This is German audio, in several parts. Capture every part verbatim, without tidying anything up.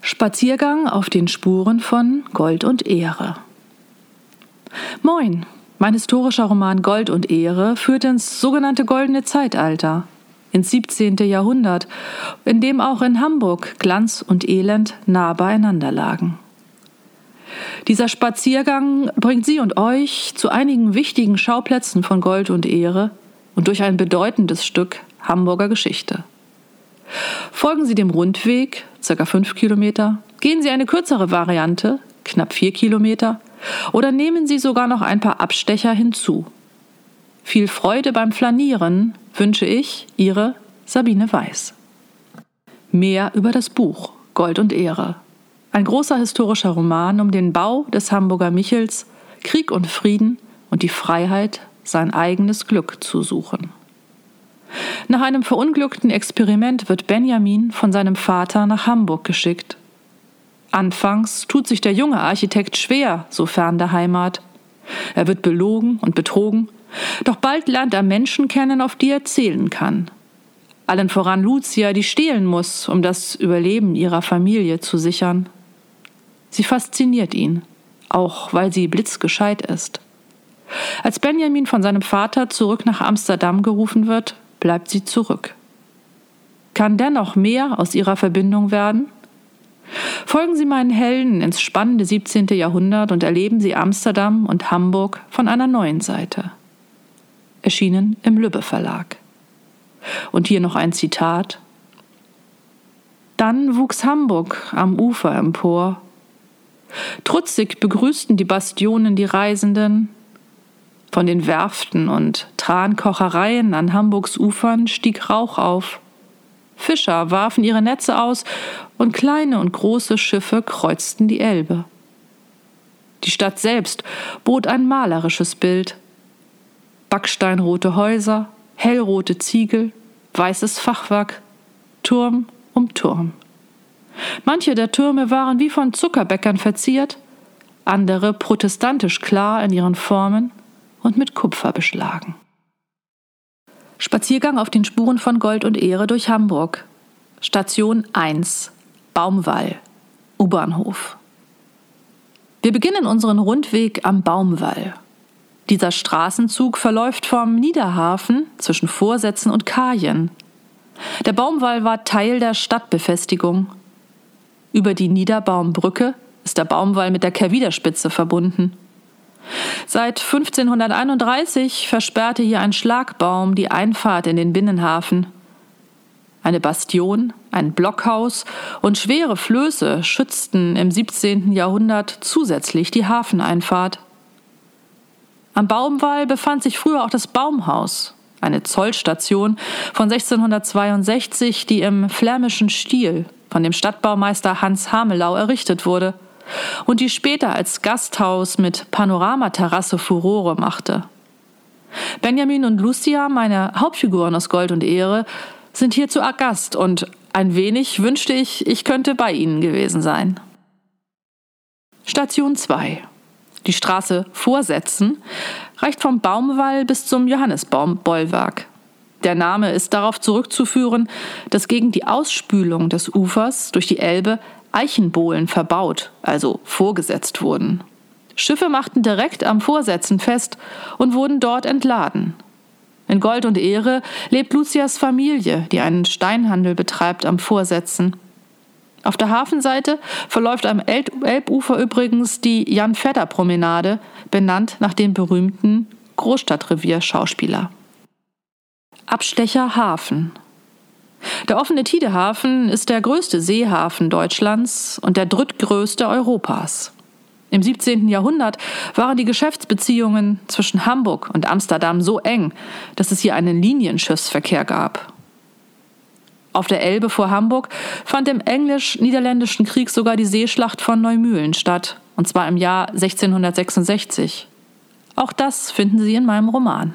Spaziergang auf den Spuren von Gold und Ehre. Moin, mein historischer Roman Gold und Ehre führt ins sogenannte Goldene Zeitalter, ins siebzehnte Jahrhundert, in dem auch in Hamburg Glanz und Elend nah beieinander lagen. Dieser Spaziergang bringt Sie und euch zu einigen wichtigen Schauplätzen von Gold und Ehre und durch ein bedeutendes Stück Hamburger Geschichte. Folgen Sie dem Rundweg, ca. fünf Kilometer, gehen Sie eine kürzere Variante, knapp vier Kilometer, oder nehmen Sie sogar noch ein paar Abstecher hinzu. Viel Freude beim Flanieren wünsche ich, Ihre Sabine Weiß. Mehr über das Buch Gold und Ehre. Ein großer historischer Roman um den Bau des Hamburger Michels, Krieg und Frieden und die Freiheit, sein eigenes Glück zu suchen. Nach einem verunglückten Experiment wird Benjamin von seinem Vater nach Hamburg geschickt. Anfangs tut sich der junge Architekt schwer, so fern der Heimat. Er wird belogen und betrogen, doch bald lernt er Menschen kennen, auf die er zählen kann. Allen voran Lucia, die stehlen muss, um das Überleben ihrer Familie zu sichern. Sie fasziniert ihn, auch weil sie blitzgescheit ist. Als Benjamin von seinem Vater zurück nach Amsterdam gerufen wird, bleibt sie zurück. Kann dennoch mehr aus ihrer Verbindung werden? Folgen Sie meinen Helden ins spannende siebzehnte Jahrhundert und erleben Sie Amsterdam und Hamburg von einer neuen Seite. Erschienen im Lübbe Verlag. Und hier noch ein Zitat. Dann wuchs Hamburg am Ufer empor. Trutzig begrüßten die Bastionen die Reisenden. Von den Werften und Trankochereien an Hamburgs Ufern stieg Rauch auf. Fischer warfen ihre Netze aus und kleine und große Schiffe kreuzten die Elbe. Die Stadt selbst bot ein malerisches Bild. Backsteinrote Häuser, hellrote Ziegel, weißes Fachwerk, Turm um Turm. Manche der Türme waren wie von Zuckerbäckern verziert, andere protestantisch klar in ihren Formen und mit Kupfer beschlagen. Spaziergang auf den Spuren von Gold und Ehre durch Hamburg. Station eins, Baumwall, U-Bahnhof. Wir beginnen unseren Rundweg am Baumwall. Dieser Straßenzug verläuft vom Niederhafen zwischen Vorsätzen und Kajen. Der Baumwall war Teil der Stadtbefestigung. Über die Niederbaumbrücke ist der Baumwall mit der Kerwiderspitze verbunden. Seit fünfzehnhunderteinunddreißig versperrte hier ein Schlagbaum die Einfahrt in den Binnenhafen. Eine Bastion, ein Blockhaus und schwere Flöße schützten im siebzehnten Jahrhundert zusätzlich die Hafeneinfahrt. Am Baumwall befand sich früher auch das Baumhaus, eine Zollstation von sechzehnhundertzweiundsechzig, die im flämischen Stil von dem Stadtbaumeister Hans Hamelau errichtet wurde und die später als Gasthaus mit Panoramaterrasse Furore machte. Benjamin und Lucia, meine Hauptfiguren aus Gold und Ehre, sind hier zu Gast und ein wenig wünschte ich, ich könnte bei ihnen gewesen sein. Station zwei. Die Straße Vorsätzen reicht vom Baumwall bis zum Johannisbaumbollwerk. Der Name ist darauf zurückzuführen, dass gegen die Ausspülung des Ufers durch die Elbe Eichenbohlen verbaut, also vorgesetzt wurden. Schiffe machten direkt am Vorsätzen fest und wurden dort entladen. In Gold und Ehre lebt Lucias Familie, die einen Steinhandel betreibt am Vorsätzen. Auf der Hafenseite verläuft am Elbufer übrigens die Jan-Vetter-Promenade, benannt nach dem berühmten Großstadtrevier-Schauspieler. Abstecher Hafen. Der offene Tidehafen ist der größte Seehafen Deutschlands und der drittgrößte Europas. Im siebzehnten Jahrhundert waren die Geschäftsbeziehungen zwischen Hamburg und Amsterdam so eng, dass es hier einen Linienschiffsverkehr gab. Auf der Elbe vor Hamburg fand im Englisch-Niederländischen Krieg sogar die Seeschlacht von Neumühlen statt, und zwar im Jahr sechzehnhundertsechsundsechzig. Auch das finden Sie in meinem Roman.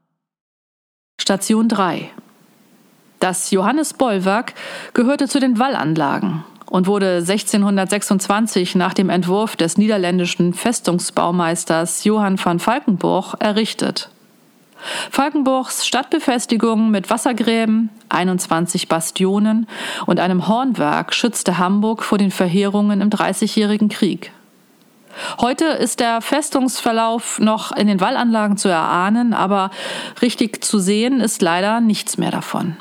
Station drei. Das Johannisbollwerk gehörte zu den Wallanlagen und wurde sechzehnhundertsechsundzwanzig nach dem Entwurf des niederländischen Festungsbaumeisters Johann van Valkenburg errichtet. Valkenburgs Stadtbefestigung mit Wassergräben, einundzwanzig Bastionen und einem Hornwerk schützte Hamburg vor den Verheerungen im Dreißigjährigen Krieg. Heute ist der Festungsverlauf noch in den Wallanlagen zu erahnen, aber richtig zu sehen ist leider nichts mehr davon.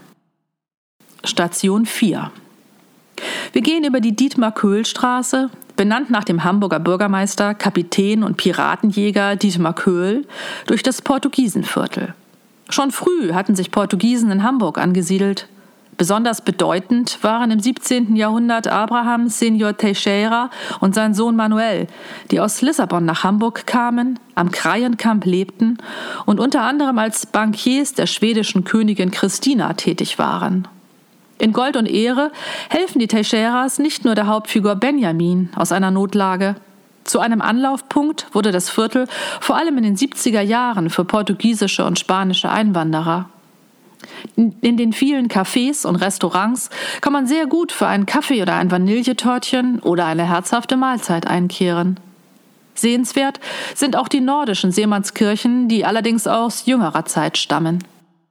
Station vier. Wir gehen über die Dietmar-Köhl-Straße, benannt nach dem Hamburger Bürgermeister, Kapitän und Piratenjäger Dietmar Köhl, durch das Portugiesenviertel. Schon früh hatten sich Portugiesen in Hamburg angesiedelt. Besonders bedeutend waren im siebzehnten Jahrhundert Abraham Senior Teixeira und sein Sohn Manuel, die aus Lissabon nach Hamburg kamen, am Kreienkamp lebten und unter anderem als Bankiers der schwedischen Königin Christina tätig waren. In Gold und Ehre helfen die Teixeiras nicht nur der Hauptfigur Benjamin aus einer Notlage. Zu einem Anlaufpunkt wurde das Viertel vor allem in den siebziger Jahren für portugiesische und spanische Einwanderer. In den vielen Cafés und Restaurants kann man sehr gut für einen Kaffee oder ein Vanilletörtchen oder eine herzhafte Mahlzeit einkehren. Sehenswert sind auch die nordischen Seemannskirchen, die allerdings aus jüngerer Zeit stammen.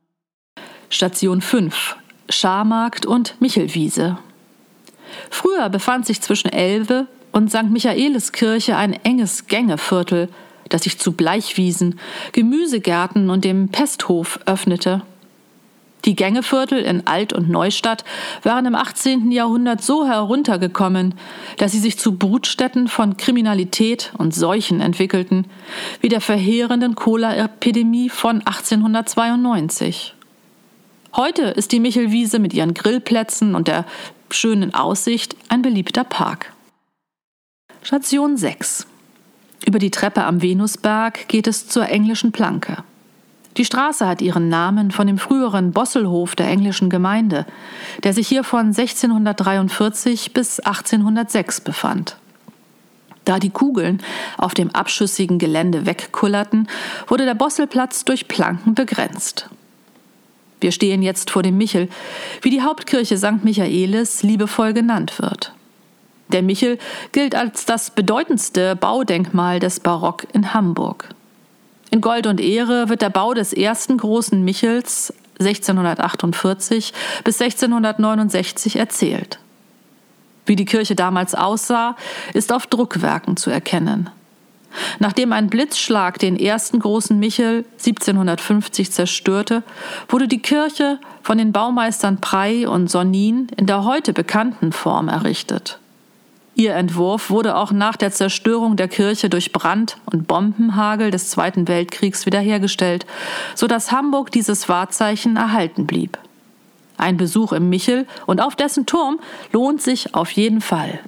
Station fünf. Scharmarkt und Michelwiese. Früher befand sich zwischen Elbe und Sankt Michaeliskirche ein enges Gängeviertel, das sich zu Bleichwiesen, Gemüsegärten und dem Pesthof öffnete. Die Gängeviertel in Alt- und Neustadt waren im achtzehnten Jahrhundert so heruntergekommen, dass sie sich zu Brutstätten von Kriminalität und Seuchen entwickelten, wie der verheerenden Cholera-Epidemie von achtzehnhundertzweiundneunzig. Heute ist die Michelwiese mit ihren Grillplätzen und der schönen Aussicht ein beliebter Park. Station sechs. Über die Treppe am Venusberg geht es zur Englischen Planke. Die Straße hat ihren Namen von dem früheren Bosselhof der englischen Gemeinde, der sich hier von sechzehnhundertdreiundvierzig bis achtzehnhundertsechs befand. Da die Kugeln auf dem abschüssigen Gelände wegkullerten, wurde der Bosselplatz durch Planken begrenzt. Wir stehen jetzt vor dem Michel, wie die Hauptkirche Sankt Michaelis liebevoll genannt wird. Der Michel gilt als das bedeutendste Baudenkmal des Barock in Hamburg. In Gold und Ehre wird der Bau des ersten großen Michels sechzehnhundertachtundvierzig bis sechzehnhundertneunundsechzig erzählt. Wie die Kirche damals aussah, ist auf Druckwerken zu erkennen. Nachdem ein Blitzschlag den ersten großen Michel siebzehnhundertfünfzig zerstörte, wurde die Kirche von den Baumeistern Prey und Sonnin in der heute bekannten Form errichtet. Ihr Entwurf wurde auch nach der Zerstörung der Kirche durch Brand und Bombenhagel des Zweiten Weltkriegs wiederhergestellt, sodass Hamburg dieses Wahrzeichen erhalten blieb. Ein Besuch im Michel und auf dessen Turm lohnt sich auf jeden Fall.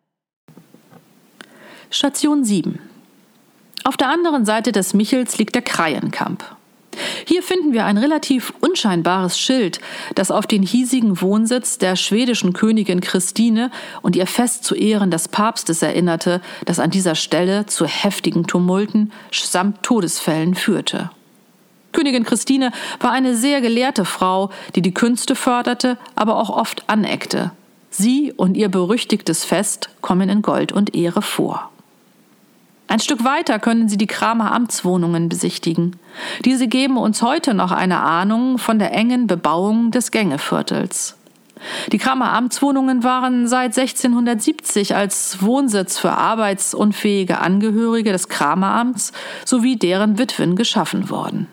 Station sieben. Auf der anderen Seite des Michels liegt der Kreienkamp. Hier finden wir ein relativ unscheinbares Schild, das auf den hiesigen Wohnsitz der schwedischen Königin Christine und ihr Fest zu Ehren des Papstes erinnerte, das an dieser Stelle zu heftigen Tumulten samt Todesfällen führte. Königin Christine war eine sehr gelehrte Frau, die die Künste förderte, aber auch oft aneckte. Sie und ihr berüchtigtes Fest kommen in Gold und Ehre vor. Ein Stück weiter können Sie die Kramer Amtswohnungen besichtigen. Diese geben uns heute noch eine Ahnung von der engen Bebauung des Gängeviertels. Die Kramer Amtswohnungen waren seit sechzehnhundertsiebzig als Wohnsitz für arbeitsunfähige Angehörige des Krameramts sowie deren Witwen geschaffen worden.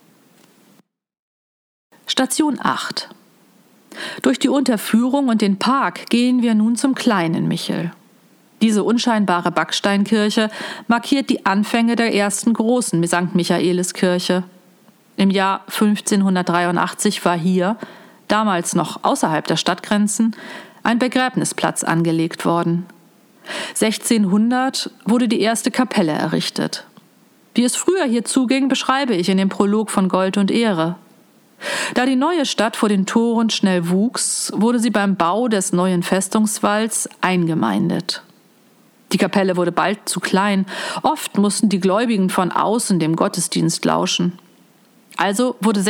Station acht. Durch die Unterführung und den Park gehen wir nun zum kleinen Michel. Diese unscheinbare Backsteinkirche markiert die Anfänge der ersten großen Sankt Michaeliskirche. Im Jahr fünfzehnhundertdreiundachtzig war hier, damals noch außerhalb der Stadtgrenzen, ein Begräbnisplatz angelegt worden. sechzehnhundert wurde die erste Kapelle errichtet. Wie es früher hier zuging, beschreibe ich in dem Prolog von Gold und Ehre. Da die neue Stadt vor den Toren schnell wuchs, wurde sie beim Bau des neuen Festungswalls eingemeindet. Die Kapelle wurde bald zu klein, oft mussten die Gläubigen von außen dem Gottesdienst lauschen. Also wurde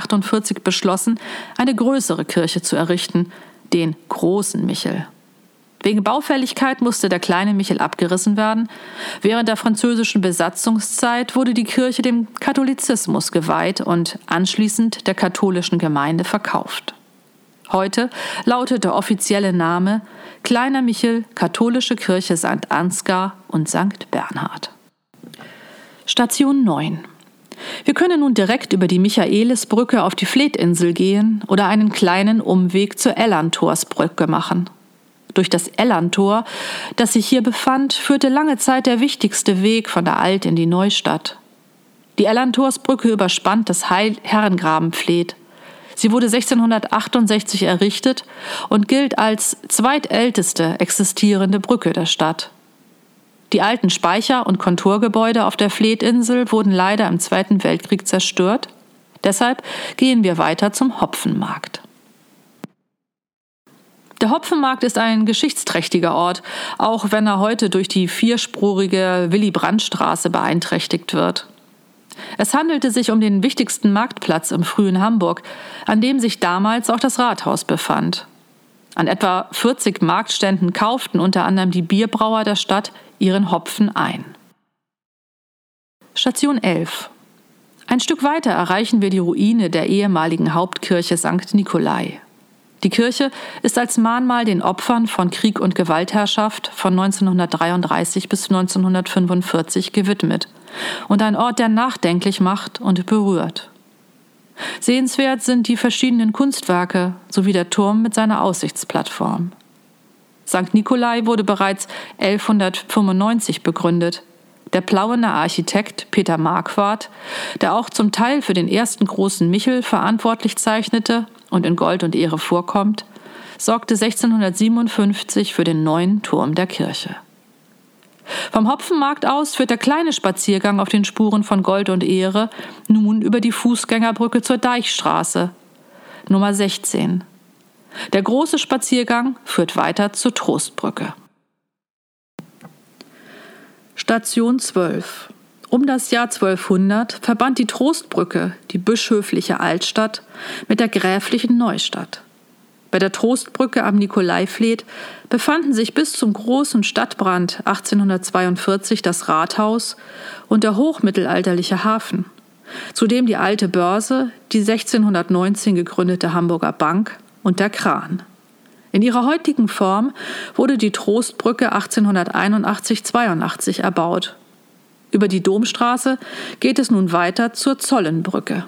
sechzehnhundertachtundvierzig beschlossen, eine größere Kirche zu errichten, den Großen Michel. Wegen Baufälligkeit musste der kleine Michel abgerissen werden. Während der französischen Besatzungszeit wurde die Kirche dem Katholizismus geweiht und anschließend der katholischen Gemeinde verkauft. Heute lautet der offizielle Name Kleiner Michel, Katholische Kirche Sankt Ansgar und Sankt Bernhard. Station neun. Wir können nun direkt über die Michaelisbrücke auf die Fleetinsel gehen oder einen kleinen Umweg zur Ellantorsbrücke machen. Durch das Ellantor, das sich hier befand, führte lange Zeit der wichtigste Weg von der Alt- in die Neustadt. Die Ellantorsbrücke überspannt das Heil- Herrengraben Fleet. Sie wurde sechzehnhundertachtundsechzig errichtet und gilt als zweitälteste existierende Brücke der Stadt. Die alten Speicher- und Kontorgebäude auf der Fleetinsel wurden leider im Zweiten Weltkrieg zerstört. Deshalb gehen wir weiter zum Hopfenmarkt. Der Hopfenmarkt ist ein geschichtsträchtiger Ort, auch wenn er heute durch die vierspurige Willy-Brandt-Straße beeinträchtigt wird. Es handelte sich um den wichtigsten Marktplatz im frühen Hamburg, an dem sich damals auch das Rathaus befand. An etwa vierzig Marktständen kauften unter anderem die Bierbrauer der Stadt ihren Hopfen ein. Station elf. Ein Stück weiter erreichen wir die Ruine der ehemaligen Hauptkirche Sankt Nikolai. Die Kirche ist als Mahnmal den Opfern von Krieg und Gewaltherrschaft von neunzehnhundertdreiunddreißig bis neunzehnhundertfünfundvierzig gewidmet und ein Ort, der nachdenklich macht und berührt. Sehenswert sind die verschiedenen Kunstwerke sowie der Turm mit seiner Aussichtsplattform. Sankt Nikolai wurde bereits elfhundertfünfundneunzig begründet. Der Plauener Architekt Peter Marquardt, der auch zum Teil für den ersten großen Michel verantwortlich zeichnete und in Gold und Ehre vorkommt, sorgte sechzehnhundertsiebenundfünfzig für den neuen Turm der Kirche. Vom Hopfenmarkt aus führt der kleine Spaziergang auf den Spuren von Gold und Ehre nun über die Fußgängerbrücke zur Deichstraße, Nummer sechzehn. Der große Spaziergang führt weiter zur Trostbrücke. Station zwölf. Um das Jahr zwölfhundert verband die Trostbrücke die bischöfliche Altstadt mit der gräflichen Neustadt. Bei der Trostbrücke am Nikolaifleet befanden sich bis zum großen Stadtbrand achtzehnhundertzweiundvierzig das Rathaus und der hochmittelalterliche Hafen, zudem die alte Börse, die sechzehnhundertneunzehn gegründete Hamburger Bank und der Kran. In ihrer heutigen Form wurde die Trostbrücke achtzehnhunderteinundachtzig zweiundachtzig erbaut. Über die Domstraße geht es nun weiter zur Zollenbrücke.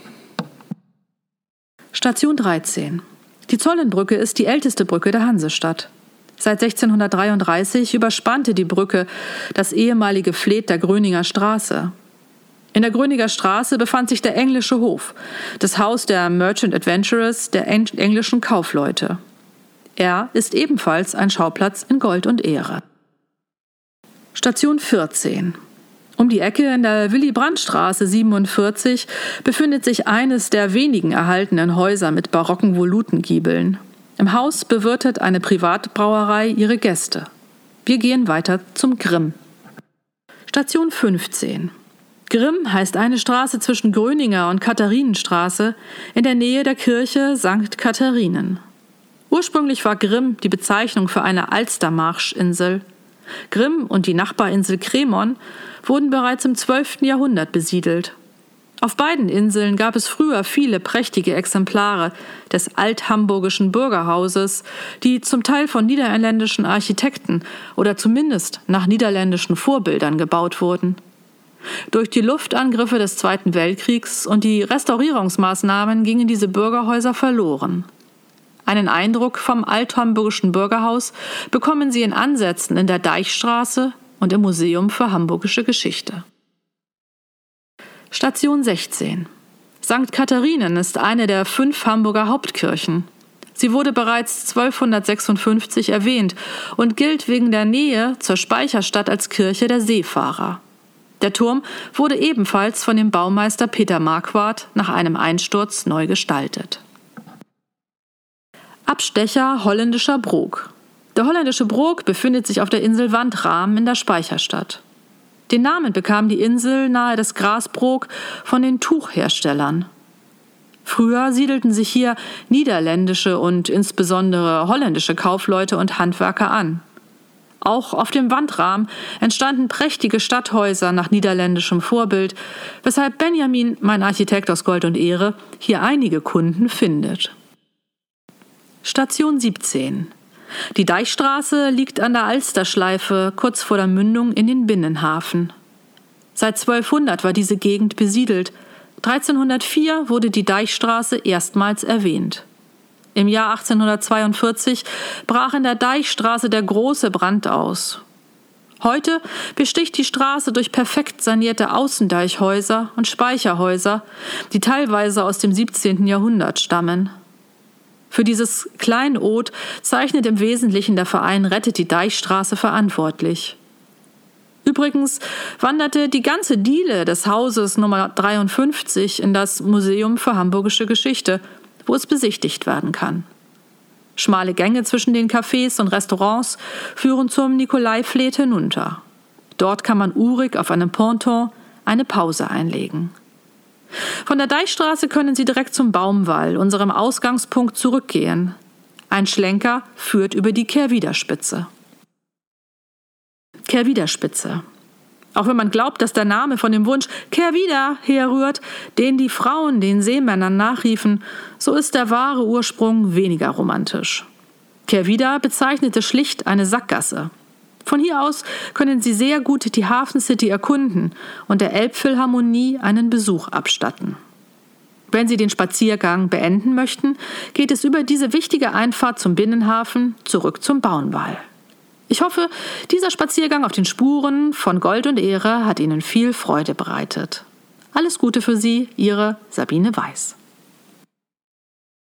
Station dreizehn. Die Zollenbrücke ist die älteste Brücke der Hansestadt. Seit sechzehnhundertdreiunddreißig überspannte die Brücke das ehemalige Fleet der Gröninger Straße. In der Gröninger Straße befand sich der englische Hof, das Haus der Merchant Adventurers, der englischen Kaufleute. Er ist ebenfalls ein Schauplatz in Gold und Ehre. Station vierzehn. Um die Ecke in der Willy-Brandt-Straße siebenundvierzig befindet sich eines der wenigen erhaltenen Häuser mit barocken Volutengiebeln. Im Haus bewirtet eine Privatbrauerei ihre Gäste. Wir gehen weiter zum Grimm. Station fünfzehn. Grimm heißt eine Straße zwischen Gröninger und Katharinenstraße in der Nähe der Kirche Sankt Katharinen. Ursprünglich war Grimm die Bezeichnung für eine Alstermarschinsel. Grimm und die Nachbarinsel Cremon wurden bereits im zwölften Jahrhundert besiedelt. Auf beiden Inseln gab es früher viele prächtige Exemplare des althamburgischen Bürgerhauses, die zum Teil von niederländischen Architekten oder zumindest nach niederländischen Vorbildern gebaut wurden. Durch die Luftangriffe des Zweiten Weltkriegs und die Restaurierungsmaßnahmen gingen diese Bürgerhäuser verloren. Einen Eindruck vom althamburgischen Bürgerhaus bekommen Sie in Ansätzen in der Deichstraße und im Museum für Hamburgische Geschichte. Station sechzehn. Sankt Katharinen ist eine der fünf Hamburger Hauptkirchen. Sie wurde bereits zwölfhundertsechsundfünfzig erwähnt und gilt wegen der Nähe zur Speicherstadt als Kirche der Seefahrer. Der Turm wurde ebenfalls von dem Baumeister Peter Marquardt nach einem Einsturz neu gestaltet. Abstecher holländischer Brook. Der holländische Brook befindet sich auf der Insel Wandram in der Speicherstadt. Den Namen bekam die Insel nahe des Grasbrook von den Tuchherstellern. Früher siedelten sich hier niederländische und insbesondere holländische Kaufleute und Handwerker an. Auch auf dem Wandrahmen entstanden prächtige Stadthäuser nach niederländischem Vorbild, weshalb Benjamin, mein Architekt aus Gold und Ehre, hier einige Kunden findet. Station siebzehn. Die Deichstraße liegt an der Alsterschleife kurz vor der Mündung in den Binnenhafen. Seit zwölfhundert war diese Gegend besiedelt. dreizehnhundertvier wurde die Deichstraße erstmals erwähnt. Im Jahr achtzehnhundertzweiundvierzig brach in der Deichstraße der große Brand aus. Heute besticht die Straße durch perfekt sanierte Außendeichhäuser und Speicherhäuser, die teilweise aus dem siebzehnten Jahrhundert stammen. Für dieses Kleinod zeichnet im Wesentlichen der Verein Rettet die Deichstraße verantwortlich. Übrigens wanderte die ganze Diele des Hauses Nummer dreiundfünfzig in das Museum für Hamburgische Geschichte, wo es besichtigt werden kann. Schmale Gänge zwischen den Cafés und Restaurants führen zum Nikolaifleet hinunter. Dort kann man urig auf einem Ponton eine Pause einlegen. Von der Deichstraße können Sie direkt zum Baumwall, unserem Ausgangspunkt, zurückgehen. Ein Schlenker führt über die Kehrwiederspitze. Kehrwiederspitze. Auch wenn man glaubt, dass der Name von dem Wunsch „Kehr wieder" herrührt, den die Frauen den Seemännern nachriefen, so ist der wahre Ursprung weniger romantisch. Kehrwieder bezeichnete schlicht eine Sackgasse. Von hier aus können Sie sehr gut die Hafen City erkunden und der Elbphilharmonie einen Besuch abstatten. Wenn Sie den Spaziergang beenden möchten, geht es über diese wichtige Einfahrt zum Binnenhafen zurück zum Baumwall. Ich hoffe, dieser Spaziergang auf den Spuren von Gold und Ehre hat Ihnen viel Freude bereitet. Alles Gute für Sie, Ihre Sabine Weiß.